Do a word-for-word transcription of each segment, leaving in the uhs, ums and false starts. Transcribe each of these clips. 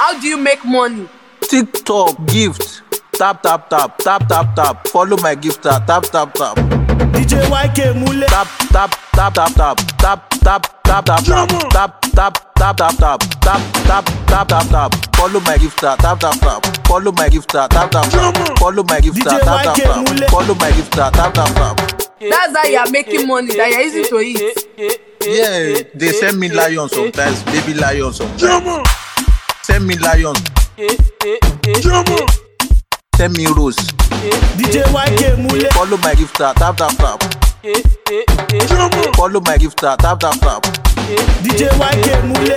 How do you make money? TikTok gift. Tap tap tap tap tap tap. Follow my gifter. Tap tap tap. D J Y K Mule. Tap tap tap tap tap tap tap tap tap tap tap tap tap tap tap tap tap tap tap tap. Follow my gifter. Tap tap tap. Follow my gifter. Tap tap tap. Follow my gifter. Tap tap tap. Follow my gifter. Tap tap tap. That's how you are making money, that you are easy to eat. Yeah, they send me lion sometimes, baby lion sometimes. Send me lion. Send me rose. D J Y K Mule. Follow my gifter. Tap tap tap. Follow my gifter. Tap tap tap. D J Y K Mule.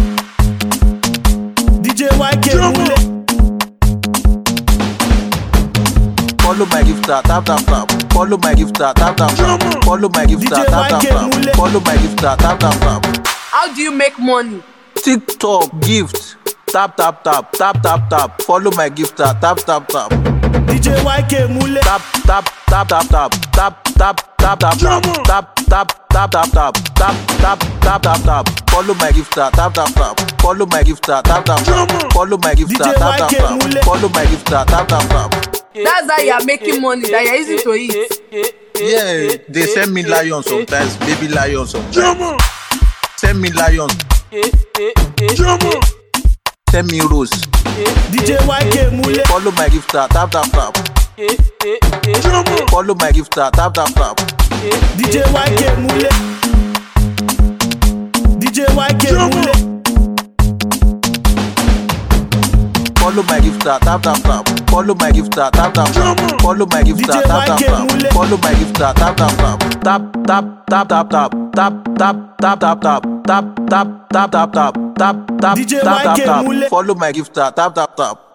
D J Y K Mule. Follow my gifter. Tap tap tap. Follow my gifter. Tap tap tap. Follow my gifter. Tap tap tap. Follow my gifter. Tap tap tap. How do you make money? TikTok gift. Tap tap tap tap tap tap. Follow my gifter. Tap tap tap. D J Y K Mule. Tap tap tap tap tap tap tap tap tap tap tap tap tap tap tap tap tap tap tap tap. Follow my gifter. Tap tap tap. Follow my gifter. Tap tap tap. Follow my gifter. Tap tap tap. Follow my gifter. Tap tap tap. That's how you are making money, that you are easy to eat. Yeah, they send me lion sometimes, baby lion sometimes. Send me lion. Send me rose. D J Y K Mule. Follow my gifter. Tap tap tap. Follow my gifter. Tap tap tap. D J Y K Mule. D J Y K Mule. Follow my gifter. Tap tap tap. Follow my gifter. Tap tap tap. Follow my gifter. Tap tap tap. Follow my gifter. Tap tap tap. Tap tap tap tap tap tap tap tap tap tap tap tap tap tap tap tap tap tap tap tap. Follow my gifter. Tap tap tap.